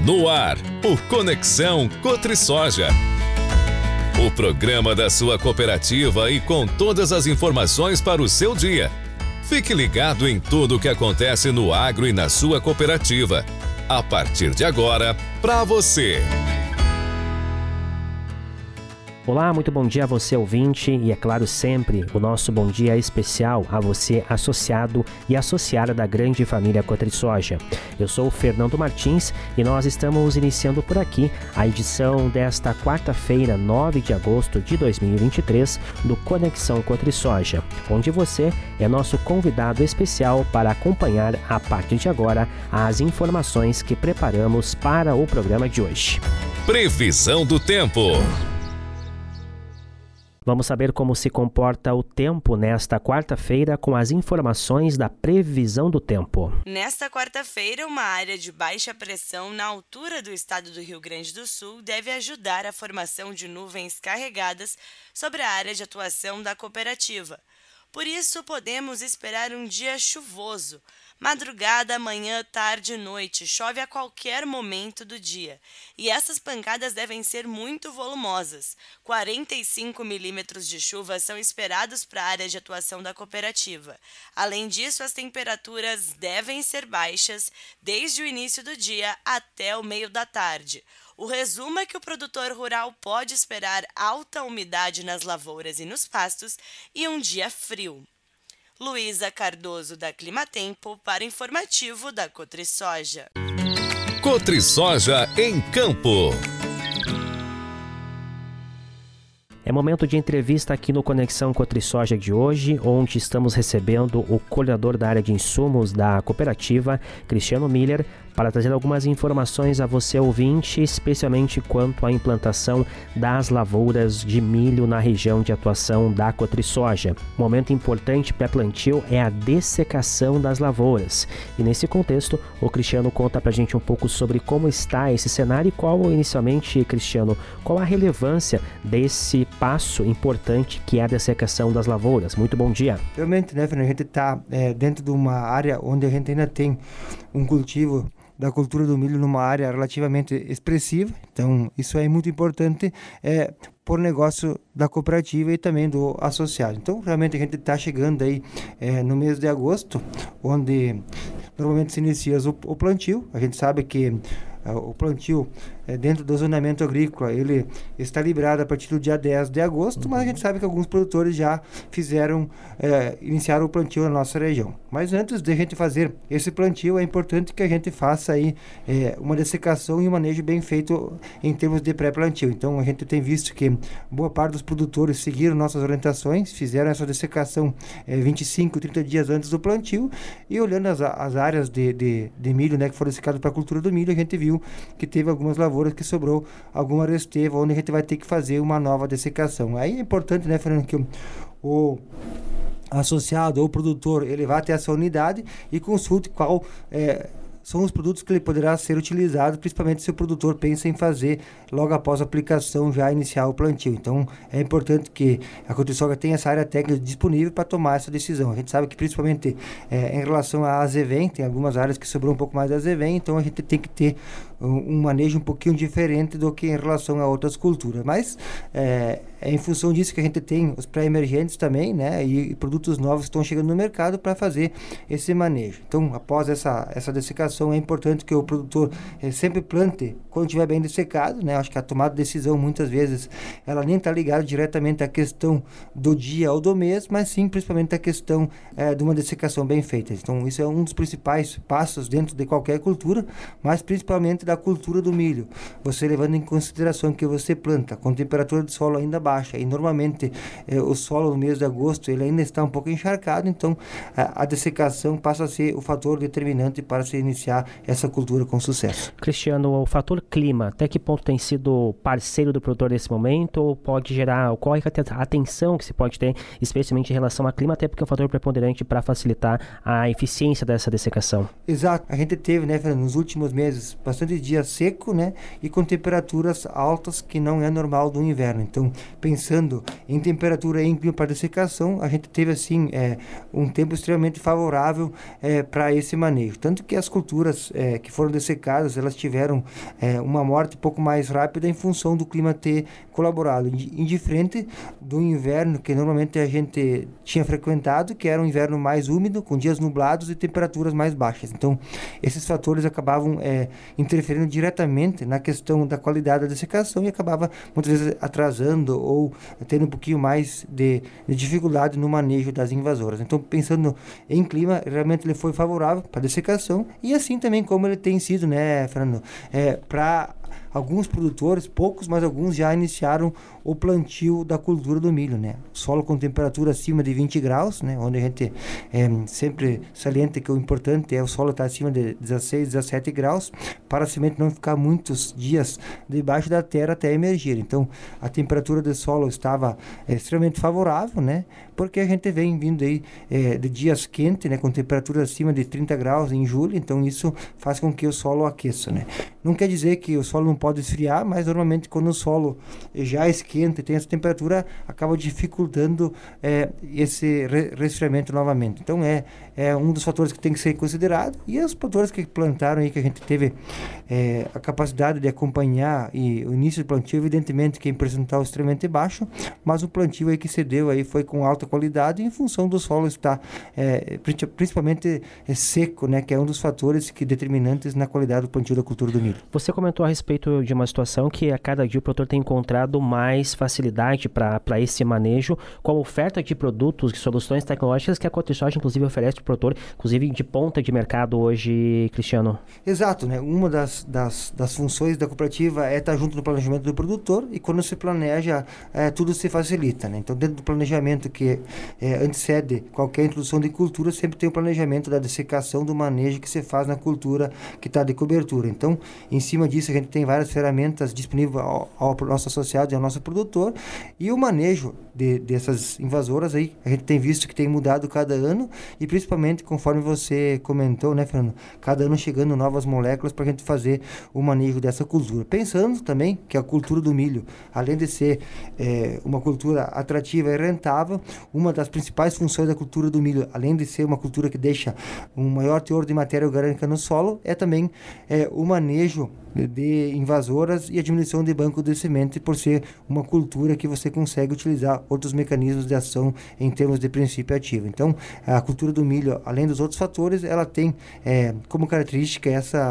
No ar, o Conexão Cotrisoja. O programa da sua cooperativa e com todas as informações para o seu dia. Fique ligado em tudo o que acontece no agro e na sua cooperativa. A partir de agora, para você. Olá, muito bom dia a você ouvinte e, é claro, sempre o nosso bom dia é especial a você associado e associada da grande família Cotrisoja. Eu sou o Fernando Martins e nós estamos iniciando por aqui a edição desta quarta-feira, 9 de agosto de 2023, do Conexão Cotrisoja, onde você é nosso convidado especial para acompanhar a partir de agora as informações que preparamos para o programa de hoje. Previsão do tempo. Vamos saber como se comporta o tempo nesta quarta-feira com as informações da previsão do tempo. Nesta quarta-feira, uma área de baixa pressão na altura do estado do Rio Grande do Sul deve ajudar a formação de nuvens carregadas sobre a área de atuação da cooperativa. Por isso, podemos esperar um dia chuvoso. Madrugada, manhã, tarde e noite, chove a qualquer momento do dia. E essas pancadas devem ser muito volumosas. 45 milímetros de chuva são esperados para a área de atuação da cooperativa. Além disso, as temperaturas devem ser baixas desde o início do dia até o meio da tarde. O resumo é que o produtor rural pode esperar alta umidade nas lavouras e nos pastos e um dia frio. Luísa Cardoso, da Climatempo, para o informativo da Cotrisoja. Cotrisoja em Campo. É momento de entrevista aqui no Conexão Cotrisoja de hoje, onde estamos recebendo o coordenador da área de insumos da cooperativa, Cristiano Miller, para trazer algumas informações a você ouvinte, especialmente quanto à implantação das lavouras de milho na região de atuação da Cotrisoja. Um momento importante para plantio é a dessecação das lavouras. E nesse contexto, o Cristiano conta para a gente um pouco sobre como está esse cenário e qual, inicialmente, Cristiano, qual a relevância desse passo importante que é a dessecação das lavouras. Muito bom dia. Realmente, né, Fernando, a gente está dentro de uma área onde a gente ainda tem um cultivo da cultura do milho numa área relativamente expressiva, então isso é muito importante por negócio da cooperativa e também do associado. Então realmente a gente está chegando aí no mês de agosto, onde normalmente se inicia o plantio. A gente sabe que o plantio dentro do zonamento agrícola, ele está liberado a partir do dia 10 de agosto, mas a gente sabe que alguns produtores já iniciaram o plantio na nossa região. Mas antes de a gente fazer esse plantio, é importante que a gente faça aí uma dessecação e um manejo bem feito em termos de pré-plantio. Então a gente tem visto que boa parte dos produtores seguiram nossas orientações, fizeram essa dessecação 25, 30 dias antes do plantio, e olhando as áreas de milho, né, que foram dessecadas para a cultura do milho, a gente viu que teve algumas lavouras que sobrou alguma resteva, onde a gente vai ter que fazer uma nova dessecação. Aí é importante, né, Fernando, que o associado ou produtor, ele vá até essa unidade e consulte qual são os produtos que ele poderá ser utilizado, principalmente se o produtor pensa em fazer logo após a aplicação já iniciar o plantio. Então é importante que a Cotrisoja tenha essa área técnica disponível para tomar essa decisão. A gente sabe que principalmente em relação à azevém, tem algumas áreas que sobrou um pouco mais da azevém, então a gente tem que ter um manejo um pouquinho diferente do que em relação a outras culturas. Mas é em função disso que a gente tem os pré-emergentes também, né, e produtos novos que estão chegando no mercado para fazer esse manejo. Então, após essa dessecação, é importante que o produtor sempre plante quando estiver bem dessecado, né? Acho que a tomada de decisão, muitas vezes, ela nem está ligada diretamente à questão do dia ou do mês, mas sim, principalmente, à questão de uma dessecação bem feita. Então, isso é um dos principais passos dentro de qualquer cultura, mas principalmente da cultura do milho. Você levando em consideração que você planta com temperatura de solo ainda baixa, e normalmente o solo no mês de agosto ele ainda está um pouco encharcado, então a dessecação passa a ser o fator determinante para se iniciar essa cultura com sucesso. Cristiano, o fator clima, até que ponto tem sido parceiro do produtor nesse momento, ou pode gerar, qual é a atenção que se pode ter, especialmente em relação ao clima, até porque é um fator preponderante para facilitar a eficiência dessa dessecação? Exato, a gente teve, né, nos últimos meses, bastante bastante dia seco, né? E com temperaturas altas, que não é normal do inverno. Então, pensando em temperatura e em clima para dessecação, a gente teve assim um tempo extremamente favorável para esse manejo. Tanto que as culturas que foram dessecadas, elas tiveram uma morte um pouco mais rápida em função do clima ter colaborado, indiferente do inverno que normalmente a gente tinha frequentado, que era um inverno mais úmido, com dias nublados e temperaturas mais baixas. Então, esses fatores acabavam interferindo diretamente na questão da qualidade da dessecação e acabava muitas vezes atrasando ou tendo um pouquinho mais de dificuldade no manejo das invasoras. Então, pensando em clima, realmente ele foi favorável para a dessecação e assim também como ele tem sido, né, Fernando, para alguns produtores, poucos, mas alguns já iniciaram o plantio da cultura do milho, né? Solo com temperatura acima de 20 graus, né? Onde a gente sempre salienta que o importante é o solo estar acima de 16, 17 graus, para a semente não ficar muitos dias debaixo da terra até emergir. Então, a temperatura do solo estava extremamente favorável, né? Porque a gente vem vindo aí de dias quentes, né? Com temperatura acima de 30 graus em julho, então isso faz com que o solo aqueça, né? Não quer dizer que o solo não pode esfriar, mas normalmente quando o solo já esquenta e tem essa temperatura, acaba dificultando esse resfriamento novamente. Então é um dos fatores que tem que ser considerado. E os produtores que plantaram aí, que a gente teve a capacidade de acompanhar e o início do plantio, evidentemente que em percentual extremamente baixo, mas o plantio aí que se deu aí foi com alta qualidade em função do solo estar principalmente seco, né, que é um dos fatores determinantes na qualidade do plantio da cultura do milho. Você comentou a respeito de uma situação que a cada dia o produtor tem encontrado mais facilidade para esse manejo, com a oferta de produtos e soluções tecnológicas que a CotriSoja inclusive oferece para o produtor, inclusive de ponta de mercado hoje, Cristiano. Exato, né? Uma das funções da cooperativa é estar junto no planejamento do produtor, e quando se planeja, tudo se facilita, né? Então, dentro do planejamento que antecede qualquer introdução de cultura, sempre tem o planejamento da dessecação, do manejo que se faz na cultura que está de cobertura. Então, em cima disso, a gente tem várias ferramentas disponíveis ao nosso associado e ao nosso produtor, e o manejo dessas invasoras aí, a gente tem visto que tem mudado cada ano, e principalmente, conforme você comentou, né, Fernando, cada ano chegando novas moléculas para a gente fazer o manejo dessa cultura. Pensando também que a cultura do milho, além de ser uma cultura atrativa e rentável, uma das principais funções da cultura do milho, além de ser uma cultura que deixa um maior teor de matéria orgânica no solo, é também o manejo de invasoras e a diminuição de banco de semente, por ser uma cultura que você consegue utilizar outros mecanismos de ação em termos de princípio ativo. Então, a cultura do milho, além dos outros fatores, ela tem como característica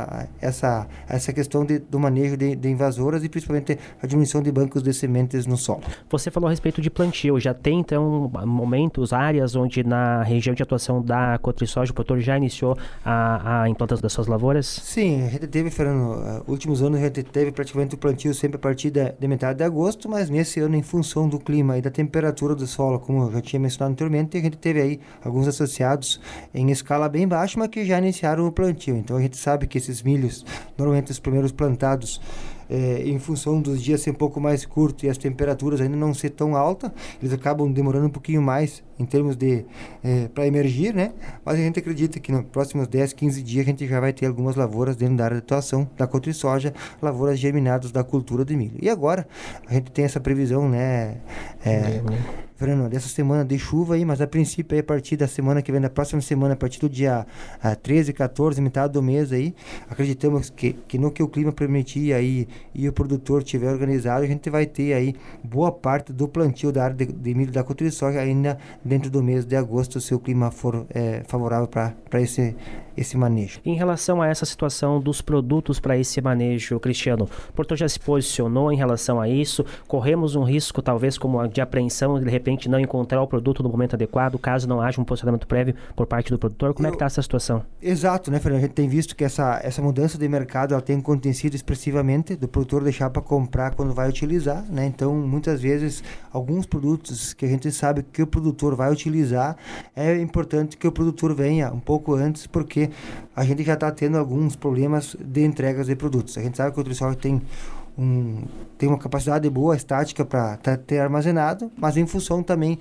essa questão do manejo de invasoras e principalmente a diminuição de bancos de sementes no solo. Você falou a respeito de plantio. Já tem, então, momentos, áreas onde na região de atuação da CotriSoja o produtor já iniciou a implantação das suas lavouras? Sim, a gente teve, Fernando, últimos anos a gente teve praticamente o plantio sempre a partir da metade de agosto, mas nesse ano, em função do clima e da temperatura do solo, como eu já tinha mencionado anteriormente, a gente teve aí alguns associados em escala bem baixa, mas que já iniciaram o plantio. Então a gente sabe que esses milhos, normalmente os primeiros plantados, em função dos dias ser um pouco mais curtos e as temperaturas ainda não ser tão altas, eles acabam demorando um pouquinho mais em termos de para emergir, né? Mas a gente acredita que nos próximos 10, 15 dias a gente já vai ter algumas lavouras dentro da área de atuação da CotriSoja, lavouras germinadas da cultura de milho. E agora a gente tem essa previsão, né? Fernando, dessa semana de chuva aí, mas a princípio aí, a partir da semana que vem, da próxima semana, a partir do dia 13, 14, metade do mês aí, acreditamos que no que o clima permitir aí e o produtor tiver organizado, a gente vai ter aí boa parte do plantio da área de milho da CotriSoja ainda dentro do mês de agosto, se o clima for favorável para esse manejo. Em relação a essa situação dos produtos para esse manejo, Cristiano, o produtor já se posicionou em relação a isso? Corremos um risco, talvez, como de apreensão, de repente não encontrar o produto no momento adequado, caso não haja um posicionamento prévio por parte do produtor? Como é que está essa situação? Exato, né, Fernando? A gente tem visto que essa mudança de mercado ela tem acontecido expressivamente, do produtor deixar para comprar quando vai utilizar, né? Então, muitas vezes, alguns produtos que a gente sabe que o produtor vai utilizar, é importante que o produtor venha um pouco antes, porque a gente já está tendo alguns problemas de entregas de produtos. A gente sabe que o CotriSoja tem tem uma capacidade boa, estática, para ter armazenado, mas em função também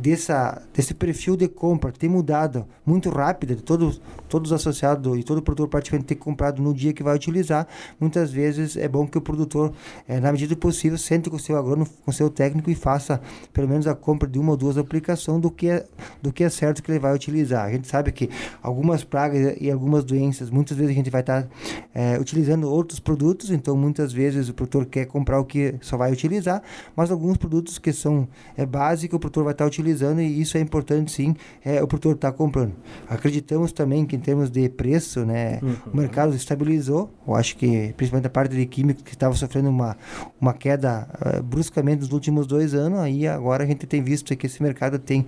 desse perfil de compra ter mudado muito rápido, de todos os associados e todo produtor praticamente ter comprado no dia que vai utilizar, muitas vezes é bom que o produtor, na medida do possível, sente com o seu agrônomo, com o seu técnico e faça pelo menos a compra de uma ou duas aplicações do que é certo que ele vai utilizar. A gente sabe que algumas pragas e algumas doenças, muitas vezes a gente vai estar utilizando outros produtos, então muitas vezes o produtor quer comprar o que só vai utilizar, mas alguns produtos que são básicos o produtor vai estar utilizando, e isso é importante sim, o produtor estar comprando. Acreditamos também que em termos de preço, né, o mercado estabilizou. Eu acho que principalmente a parte de químicos que estava sofrendo uma queda bruscamente nos últimos 2 anos, aí agora a gente tem visto que esse mercado tem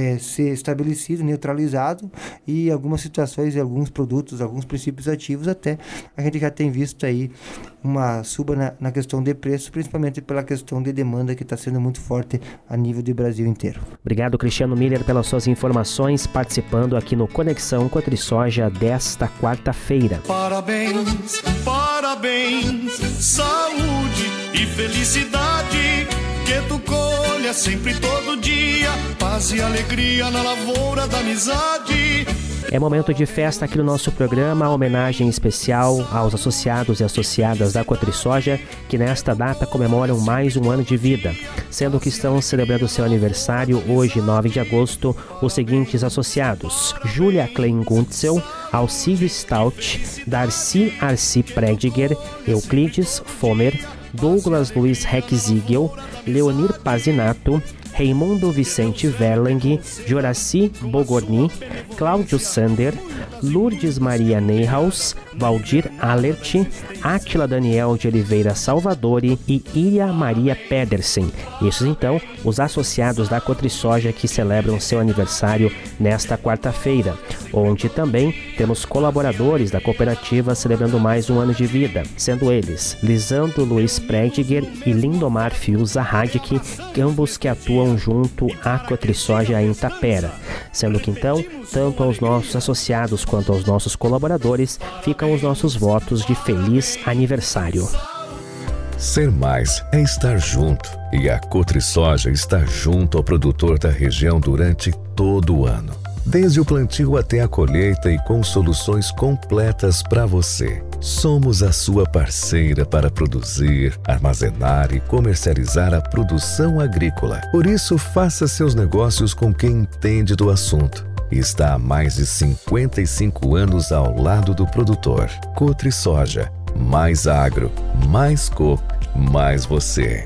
se estabelecido, neutralizado, e algumas situações e alguns produtos, alguns princípios ativos até a gente já tem visto aí uma suba na questão de preço, principalmente pela questão de demanda que está sendo muito forte a nível do Brasil inteiro. Obrigado, Cristiano Miller, pelas suas informações, participando aqui no Conexão Cotrisoja desta quarta-feira. Parabéns, parabéns, saúde e felicidade, que tu colha sempre todo dia, paz e alegria na lavoura da amizade. É momento de festa aqui no nosso programa, homenagem especial aos associados e associadas da Cotrisoja, que nesta data comemoram mais um ano de vida, sendo que estão celebrando seu aniversário hoje, 9 de agosto, os seguintes associados: Júlia Klein Guntzel, Alcídio Stout, Darcy Arci Prediger, Euclides Fomer, Douglas Luiz Rexigel, Leonir Pazinato, Raimundo Vicente Verlang, Joraci Bogorni, Cláudio Sander, Lourdes Maria Neyhaus, Valdir Alert, Átila Daniel de Oliveira Salvadori e Iria Maria Pedersen. Estes então, os associados da Cotrisoja que celebram seu aniversário nesta quarta-feira, onde também temos colaboradores da cooperativa celebrando mais um ano de vida, sendo eles Lisandro Luiz Prediger e Lindomar Fiuza Radic, ambos que atuam junto à Cotrisoja em Tapera, sendo que então, tanto aos nossos associados quanto aos nossos colaboradores, ficam os nossos votos de feliz aniversário. Ser mais é estar junto, e a Cotrisoja está junto ao produtor da região durante todo o ano. Desde o plantio até a colheita e com soluções completas para você. Somos a sua parceira para produzir, armazenar e comercializar a produção agrícola. Por isso, faça seus negócios com quem entende do assunto. Está há mais de 55 anos ao lado do produtor. Cotrisoja, mais agro, mais coop, mais você.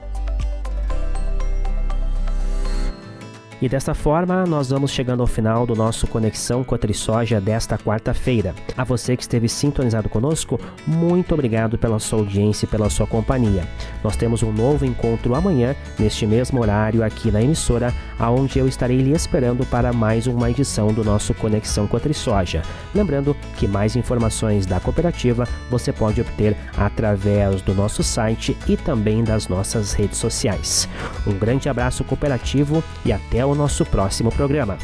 E desta forma, nós vamos chegando ao final do nosso Conexão Cotrisoja desta quarta-feira. A você que esteve sintonizado conosco, muito obrigado pela sua audiência e pela sua companhia. Nós temos um novo encontro amanhã, neste mesmo horário aqui na emissora, onde eu estarei lhe esperando para mais uma edição do nosso Conexão Cotrisoja. Lembrando que mais informações da cooperativa você pode obter através do nosso site e também das nossas redes sociais. Um grande abraço cooperativo e até o nosso próximo programa.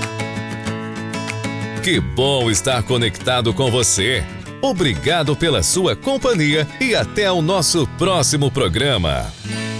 Que bom estar conectado com você. Obrigado pela sua companhia e até o nosso próximo programa.